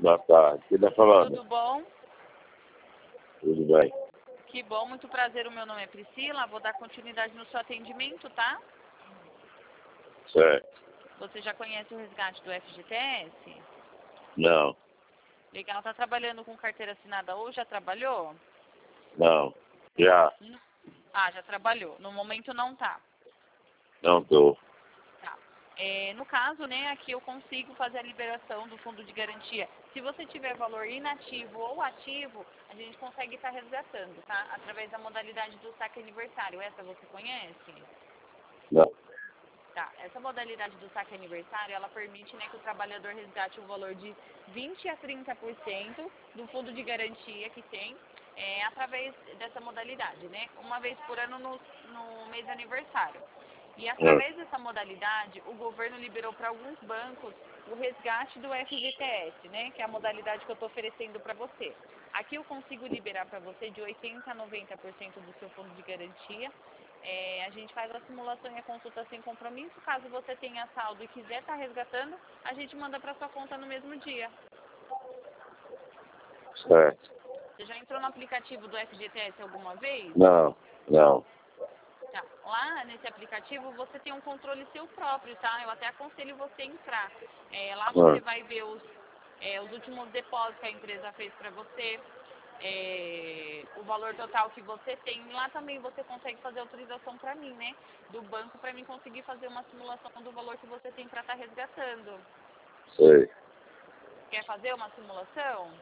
Boa tarde. Quem tá falando? Tudo bom? Tudo bem. Que bom, muito prazer. O meu nome é Priscila. Vou dar continuidade no seu atendimento, tá? Certo. Você já conhece o resgate do FGTS? Não. Legal. Tá trabalhando com carteira assinada ou já trabalhou? Não. Já. Ah, já trabalhou. No momento não tá. Não tô. Tá. No caso, né, aqui eu consigo fazer a liberação do fundo de garantia. Se você tiver valor inativo ou ativo, a gente consegue estar resgatando, tá? Através da modalidade do saque aniversário. Essa você conhece? Não. Tá. Essa modalidade do saque aniversário, ela permite, né, que o trabalhador resgate o valor de 20 a 30% do fundo de garantia que tem através dessa modalidade, né? Uma vez por ano no mês de aniversário. E através dessa modalidade, o governo liberou para alguns bancos o resgate do FGTS, né? Que é a modalidade que eu estou oferecendo para você. Aqui eu consigo liberar para você de 80% a 90% do seu fundo de garantia. A gente faz a simulação e a consulta sem compromisso. Caso você tenha saldo e quiser estar resgatando, a gente manda para sua conta no mesmo dia. Certo. Você já entrou no aplicativo do FGTS alguma vez? Não. Não. Tá. Lá nesse aplicativo você tem um controle seu próprio, tá? Eu até aconselho você a entrar. Lá você vai ver os últimos depósitos que a empresa fez para você, o valor total que você tem. Lá também você consegue fazer autorização para mim, né? Do banco, para mim conseguir fazer uma simulação do valor que você tem para estar resgatando. Sei. Quer fazer uma simulação?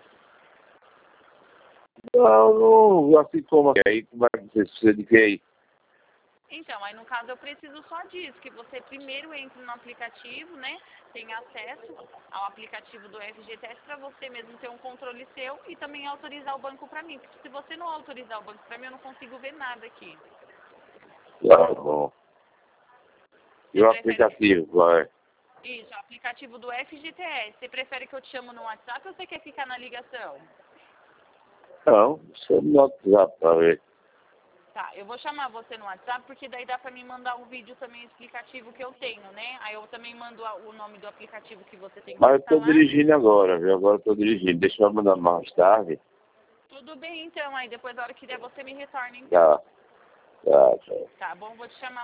Não. Assim como aí, como é que você precisa de quem? Então, aí no caso eu preciso só disso, que você primeiro entre no aplicativo, né? Tenha acesso ao aplicativo do FGTS para você mesmo ter um controle seu e também autorizar o banco para mim. Porque se você não autorizar o banco para mim, eu não consigo ver nada aqui. Tá bom. E Você o prefere... aplicativo, vai? Isso, o aplicativo do FGTS. Você prefere que eu te chamo no WhatsApp ou você quer ficar na ligação? Não. Só no WhatsApp pra ver. Tá, eu vou chamar você no WhatsApp, porque daí dá pra me mandar um vídeo também explicativo que eu tenho, né? Aí eu também mando o nome do aplicativo que você tem que Mas eu tô instalar. dirigindo agora, viu? Agora eu tô dirigindo. Deixa eu mandar mais tarde. Tudo bem, então. Aí depois, na hora que der, você me retorna, então. Tá. Tá, tá. Tá bom? Vou te chamar